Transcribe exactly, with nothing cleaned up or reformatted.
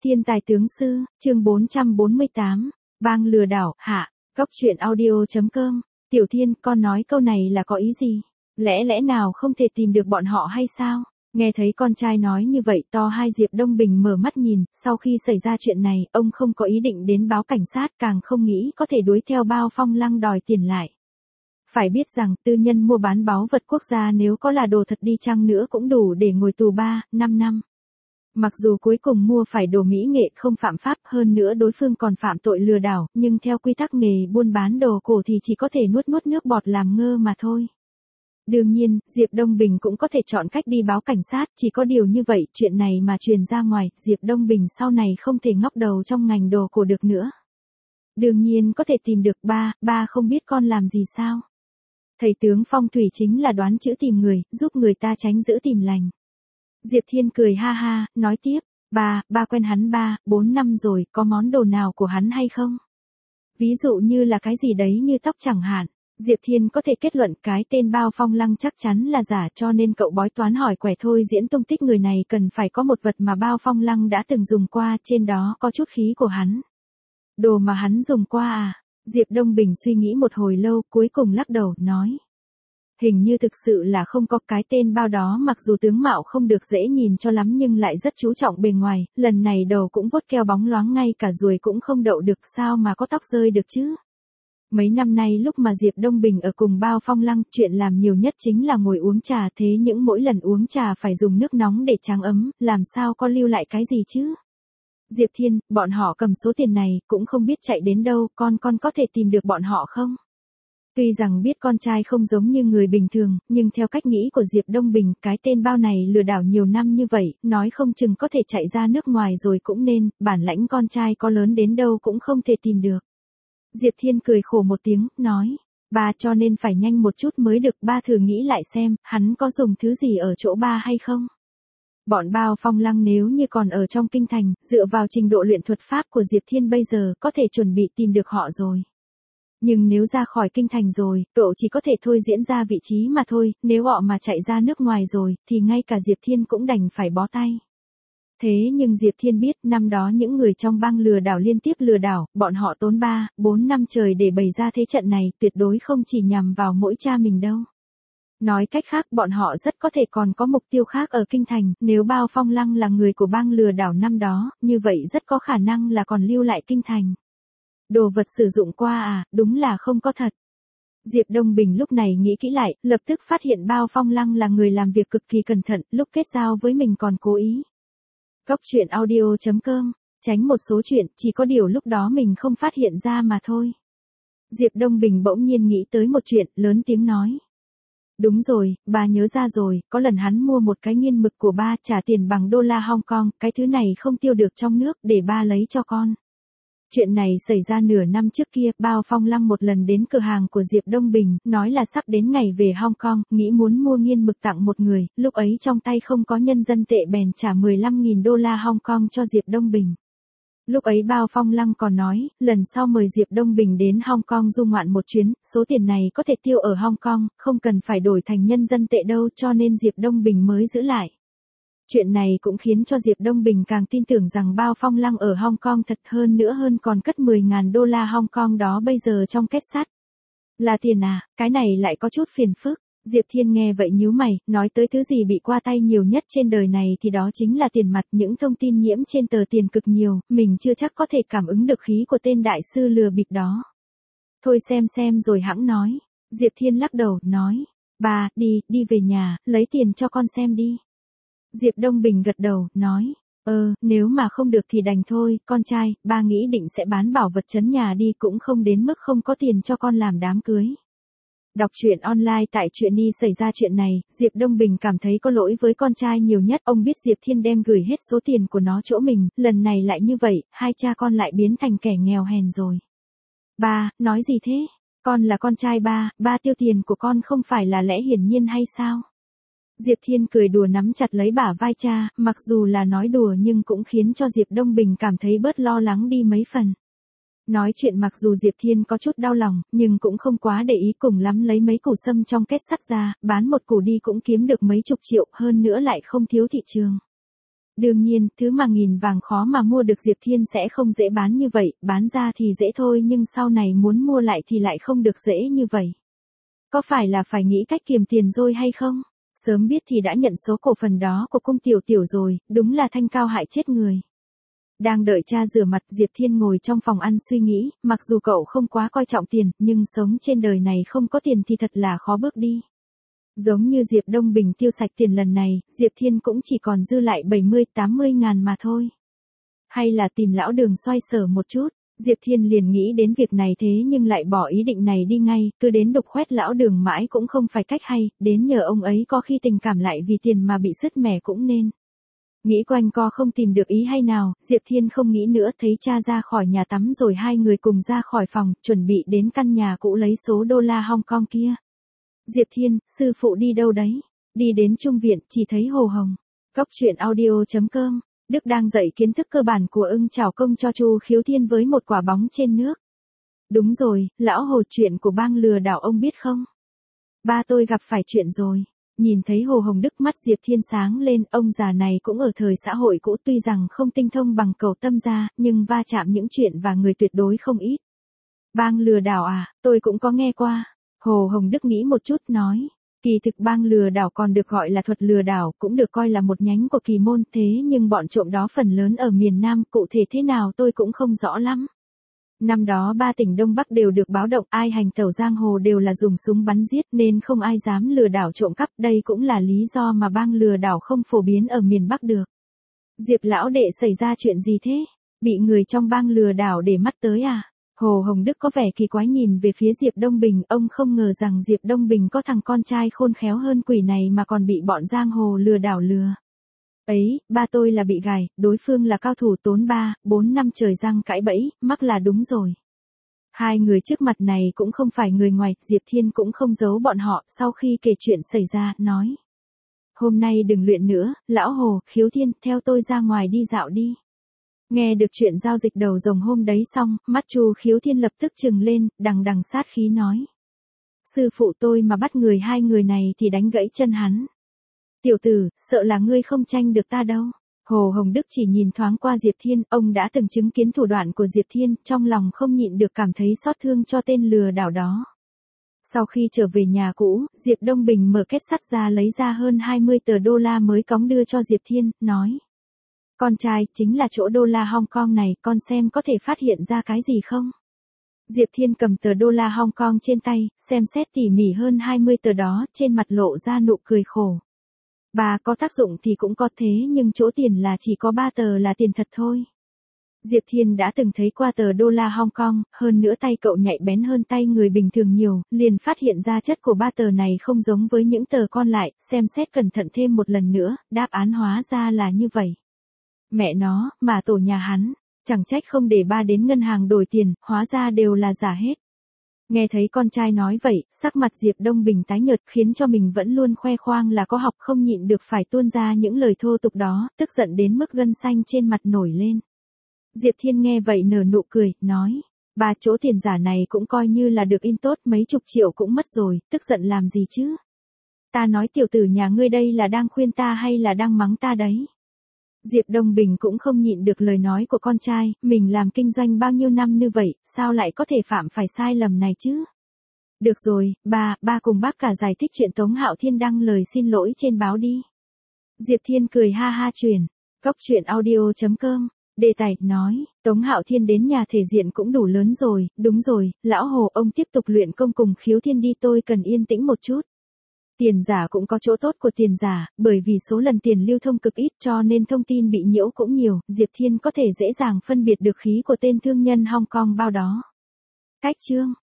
Thiên tài tướng sư, chương bốn trăm bốn mươi tám, bang lừa đảo, hạ, góc truyện audio.com, Tiểu Thiên, con nói câu này là có ý gì? Lẽ lẽ nào không thể tìm được bọn họ hay sao? Nghe thấy con trai nói như vậy to hai Diệp Đông Bình mở mắt nhìn, sau khi xảy ra chuyện này, ông không có ý định đến báo cảnh sát, càng không nghĩ có thể đuổi theo Bao Phong Lăng đòi tiền lại. Phải biết rằng, tư nhân mua bán báu vật quốc gia nếu có là đồ thật đi chăng nữa cũng đủ để ngồi tù ba, năm năm. Mặc dù cuối cùng mua phải đồ mỹ nghệ không phạm pháp, hơn nữa đối phương còn phạm tội lừa đảo, nhưng theo quy tắc nghề buôn bán đồ cổ thì chỉ có thể nuốt nuốt nước bọt làm ngơ mà thôi. Đương nhiên, Diệp Đông Bình cũng có thể chọn cách đi báo cảnh sát, chỉ có điều như vậy, chuyện này mà truyền ra ngoài, Diệp Đông Bình sau này không thể ngóc đầu trong ngành đồ cổ được nữa. Đương nhiên có thể tìm được ba, ba không biết con làm gì sao. Thầy tướng phong thủy chính là đoán chữ tìm người, giúp người ta tránh giữ tìm lành. Diệp Thiên cười ha ha, nói tiếp, ba, ba quen hắn ba, bốn năm rồi, có món đồ nào của hắn hay không? Ví dụ như là cái gì đấy như tóc chẳng hạn. Diệp Thiên có thể kết luận cái tên Bao Phong Lăng chắc chắn là giả, cho nên cậu bói toán hỏi quẻ thôi diễn tung tích người này cần phải có một vật mà Bao Phong Lăng đã từng dùng qua, trên đó có chút khí của hắn. Đồ mà hắn dùng qua à? Diệp Đông Bình suy nghĩ một hồi lâu, cuối cùng lắc đầu, nói. Hình như thực sự là không có, cái tên Bao đó mặc dù tướng mạo không được dễ nhìn cho lắm nhưng lại rất chú trọng bề ngoài, lần này đầu cũng vuốt keo bóng loáng, ngay cả ruồi cũng không đậu được, sao mà có tóc rơi được chứ? Mấy năm nay lúc mà Diệp Đông Bình ở cùng Bao Phong Lăng, chuyện làm nhiều nhất chính là ngồi uống trà, thế những mỗi lần uống trà phải dùng nước nóng để tráng ấm, làm sao có lưu lại cái gì chứ? Diệp Thiên, bọn họ cầm số tiền này, cũng không biết chạy đến đâu, con con có thể tìm được bọn họ không? Tuy rằng biết con trai không giống như người bình thường, nhưng theo cách nghĩ của Diệp Đông Bình, cái tên Bao này lừa đảo nhiều năm như vậy, nói không chừng có thể chạy ra nước ngoài rồi cũng nên, bản lãnh con trai có lớn đến đâu cũng không thể tìm được. Diệp Thiên cười khổ một tiếng, nói, ba cho nên phải nhanh một chút mới được, ba thử nghĩ lại xem, hắn có dùng thứ gì ở chỗ ba hay không? Bọn Bao Phong Lăng nếu như còn ở trong kinh thành, dựa vào trình độ luyện thuật pháp của Diệp Thiên bây giờ, có thể chuẩn bị tìm được họ rồi. Nhưng nếu ra khỏi kinh thành rồi, cậu chỉ có thể thôi diễn ra vị trí mà thôi, nếu họ mà chạy ra nước ngoài rồi, thì ngay cả Diệp Thiên cũng đành phải bó tay. Thế nhưng Diệp Thiên biết, năm đó những người trong bang lừa đảo liên tiếp lừa đảo, bọn họ tốn ba, bốn năm trời để bày ra thế trận này, tuyệt đối không chỉ nhằm vào mỗi cha mình đâu. Nói cách khác, bọn họ rất có thể còn có mục tiêu khác ở kinh thành, nếu Bao Phong Lăng là người của bang lừa đảo năm đó, như vậy rất có khả năng là còn lưu lại kinh thành. Đồ vật sử dụng qua à, đúng là không có thật. Diệp Đông Bình lúc này nghĩ kỹ lại, lập tức phát hiện Bao Phong Lăng là người làm việc cực kỳ cẩn thận, lúc kết giao với mình còn cố ý. Góc truyện audio.com, tránh một số chuyện, chỉ có điều lúc đó mình không phát hiện ra mà thôi. Diệp Đông Bình bỗng nhiên nghĩ tới một chuyện, lớn tiếng nói. Đúng rồi, bà nhớ ra rồi, có lần hắn mua một cái nghiên mực của ba, trả tiền bằng đô la Hong Kong, cái thứ này không tiêu được trong nước, để ba lấy cho con. Chuyện này xảy ra nửa năm trước kia, Bao Phong Lăng một lần đến cửa hàng của Diệp Đông Bình, nói là sắp đến ngày về Hong Kong, nghĩ muốn mua nghiên mực tặng một người, lúc ấy trong tay không có nhân dân tệ bèn trả mười lăm nghìn đô la Hong Kong cho Diệp Đông Bình. Lúc ấy Bao Phong Lăng còn nói, lần sau mời Diệp Đông Bình đến Hong Kong du ngoạn một chuyến, số tiền này có thể tiêu ở Hong Kong, không cần phải đổi thành nhân dân tệ đâu, cho nên Diệp Đông Bình mới giữ lại. Chuyện này cũng khiến cho Diệp Đông Bình càng tin tưởng rằng Bao Phong Lăng ở Hong Kong thật, hơn nữa hơn còn cất mười nghìn đô la Hong Kong đó bây giờ trong kết sắt. Là tiền à, cái này lại có chút phiền phức. Diệp Thiên nghe vậy nhíu mày, nói tới thứ gì bị qua tay nhiều nhất trên đời này thì đó chính là tiền mặt, những thông tin nhiễm trên tờ tiền cực nhiều, mình chưa chắc có thể cảm ứng được khí của tên đại sư lừa bịp đó. Thôi xem xem rồi hẵng nói. Diệp Thiên lắc đầu, nói, ba, đi, đi về nhà, lấy tiền cho con xem đi. Diệp Đông Bình gật đầu, nói, ờ, nếu mà không được thì đành thôi, con trai, ba nghĩ định sẽ bán bảo vật trấn nhà đi, cũng không đến mức không có tiền cho con làm đám cưới. Đọc truyện online tại Truyện Y. Xảy ra chuyện này, Diệp Đông Bình cảm thấy có lỗi với con trai nhiều nhất, ông biết Diệp Thiên đem gửi hết số tiền của nó chỗ mình, lần này lại như vậy, hai cha con lại biến thành kẻ nghèo hèn rồi. Ba, nói gì thế? Con là con trai ba, ba tiêu tiền của con không phải là lẽ hiển nhiên hay sao? Diệp Thiên cười đùa nắm chặt lấy bả vai cha, mặc dù là nói đùa nhưng cũng khiến cho Diệp Đông Bình cảm thấy bớt lo lắng đi mấy phần. Nói chuyện mặc dù Diệp Thiên có chút đau lòng, nhưng cũng không quá để ý, cùng lắm lấy mấy củ sâm trong kết sắt ra, bán một củ đi cũng kiếm được mấy chục triệu, hơn nữa lại không thiếu thị trường. Đương nhiên, thứ mà nghìn vàng khó mà mua được Diệp Thiên sẽ không dễ bán như vậy, bán ra thì dễ thôi nhưng sau này muốn mua lại thì lại không được dễ như vậy. Có phải là phải nghĩ cách kiềm tiền rồi hay không? Sớm biết thì đã nhận số cổ phần đó của cung tiểu tiểu rồi, đúng là thanh cao hại chết người. Đang đợi cha rửa mặt, Diệp Thiên ngồi trong phòng ăn suy nghĩ, mặc dù cậu không quá coi trọng tiền, nhưng sống trên đời này không có tiền thì thật là khó bước đi. Giống như Diệp Đông Bình tiêu sạch tiền lần này, Diệp Thiên cũng chỉ còn dư lại bảy mươi tám mươi ngàn mà thôi. Hay là tìm lão Đường xoay sở một chút, Diệp Thiên liền nghĩ đến việc này thế nhưng lại bỏ ý định này đi ngay, cứ đến đục khoét lão Đường mãi cũng không phải cách hay, đến nhờ ông ấy có khi tình cảm lại vì tiền mà bị sứt mẻ cũng nên. Nghĩ quanh co không tìm được ý hay nào, Diệp Thiên không nghĩ nữa, thấy cha ra khỏi nhà tắm rồi hai người cùng ra khỏi phòng, chuẩn bị đến căn nhà cũ lấy số đô la Hong Kong kia. Diệp Thiên, sư phụ đi đâu đấy? Đi đến trung viện, chỉ thấy Hồ Hồng. Cóc truyện audio chấm com, Đức đang dạy kiến thức cơ bản của ưng chảo công cho Chu Khiếu Thiên với một quả bóng trên nước. Đúng rồi, lão Hồ, chuyện của bang lừa đảo ông biết không? Ba tôi gặp phải chuyện rồi. Nhìn thấy Hồ Hồng Đức, mắt Diệp Thiên sáng lên, ông già này cũng ở thời xã hội cũ, tuy rằng không tinh thông bằng Cầu Tâm gia, nhưng va chạm những chuyện và người tuyệt đối không ít. Bang lừa đảo à, tôi cũng có nghe qua. Hồ Hồng Đức nghĩ một chút nói, kỳ thực bang lừa đảo còn được gọi là thuật lừa đảo, cũng được coi là một nhánh của kỳ môn, thế nhưng bọn trộm đó phần lớn ở miền Nam, cụ thể thế nào tôi cũng không rõ lắm. Năm đó ba tỉnh Đông Bắc đều được báo động, ai hành tẩu giang hồ đều là dùng súng bắn giết nên không ai dám lừa đảo trộm cắp, đây cũng là lý do mà bang lừa đảo không phổ biến ở miền Bắc được. Diệp lão đệ, xảy ra chuyện gì thế? Bị người trong bang lừa đảo để mắt tới à? Hồ Hồng Đức có vẻ kỳ quái nhìn về phía Diệp Đông Bình, ông không ngờ rằng Diệp Đông Bình có thằng con trai khôn khéo hơn quỷ này mà còn bị bọn giang hồ lừa đảo lừa. Ấy, ba tôi là bị gài, đối phương là cao thủ, tốn ba, bốn năm trời răng cãi bẫy, mắc là đúng rồi. Hai người trước mặt này cũng không phải người ngoài, Diệp Thiên cũng không giấu bọn họ, sau khi kể chuyện xảy ra, nói. Hôm nay đừng luyện nữa, lão Hồ, Khiếu Thiên, theo tôi ra ngoài đi dạo đi. Nghe được chuyện giao dịch đầu rồng hôm đấy xong, mắt Chu Khiếu Thiên lập tức trừng lên, đằng đằng sát khí nói. Sư phụ tôi mà bắt người hai người này thì đánh gãy chân hắn. Tiểu tử, sợ là ngươi không tranh được ta đâu. Hồ Hồng Đức chỉ nhìn thoáng qua Diệp Thiên, ông đã từng chứng kiến thủ đoạn của Diệp Thiên, trong lòng không nhịn được cảm thấy xót thương cho tên lừa đảo đó. Sau khi trở về nhà cũ, Diệp Đông Bình mở két sắt ra lấy ra hơn hai mươi tờ đô la mới cóng đưa cho Diệp Thiên, nói. Con trai, chính là chỗ đô la Hong Kong này, con xem có thể phát hiện ra cái gì không? Diệp Thiên cầm tờ đô la Hong Kong trên tay, xem xét tỉ mỉ hơn hai mươi tờ đó, trên mặt lộ ra nụ cười khổ. Bà, có tác dụng thì cũng có thế nhưng chỗ tiền là chỉ có ba tờ là tiền thật thôi. Diệp Thiên đã từng thấy qua tờ đô la Hong Kong, hơn nữa tay cậu nhạy bén hơn tay người bình thường nhiều, liền phát hiện ra chất của ba tờ này không giống với những tờ còn lại, xem xét cẩn thận thêm một lần nữa, đáp án hóa ra là như vậy. Mẹ nó, mà tổ nhà hắn, chẳng trách không để ba đến ngân hàng đổi tiền, hóa ra đều là giả hết. Nghe thấy con trai nói vậy, sắc mặt Diệp Đông Bình tái nhợt, khiến cho mình vẫn luôn khoe khoang là có học không nhịn được phải tuôn ra những lời thô tục đó, tức giận đến mức gân xanh trên mặt nổi lên. Diệp Thiên nghe vậy nở nụ cười, nói, ba, chỗ tiền giả này cũng coi như là được in tốt, mấy chục triệu cũng mất rồi, tức giận làm gì chứ? Ta nói tiểu tử nhà ngươi đây là đang khuyên ta hay là đang mắng ta đấy? Diệp Đông Bình cũng không nhịn được lời nói của con trai, mình làm kinh doanh bao nhiêu năm như vậy, sao lại có thể phạm phải sai lầm này chứ? Được rồi, ba, ba cùng bác cả giải thích chuyện Tống Hạo Thiên đăng lời xin lỗi trên báo đi. Diệp Thiên cười ha ha truyền, cóc truyện audio chấm com, đề tài, nói, Tống Hạo Thiên đến nhà thể diện cũng đủ lớn rồi, đúng rồi, lão Hồ, ông tiếp tục luyện công cùng Khiếu Thiên đi, tôi cần yên tĩnh một chút. Tiền giả cũng có chỗ tốt của tiền giả, bởi vì số lần tiền lưu thông cực ít cho nên thông tin bị nhiễu cũng nhiều, Diệp Thiên có thể dễ dàng phân biệt được khí của tên thương nhân Hong Kong bao đó. Cách chương